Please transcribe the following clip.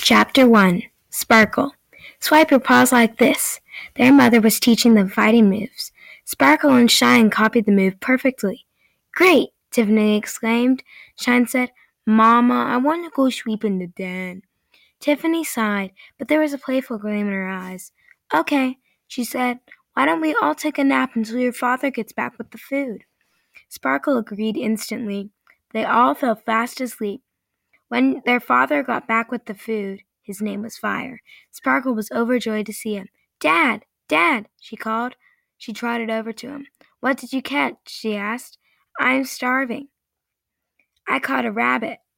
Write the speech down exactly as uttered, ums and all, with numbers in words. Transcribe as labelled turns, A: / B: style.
A: Chapter one. Sparkle. Swipe your paws like this. Their mother was teaching them fighting moves. Sparkle and Shine copied the move perfectly. Great! Tiffany exclaimed. Shine said, Mama, I want to go sweep in the den. Tiffany sighed, but there was a playful gleam in her eyes. Okay, she said. Why don't we all take a nap until your father gets back with the food? Sparkle agreed instantly. They all fell fast asleep. When their father got back with the food, his name was Fire, Sparkle was overjoyed to see him. Dad! Dad! She called. She trotted over to him. What did you catch? She asked. I'm starving. I caught a rabbit.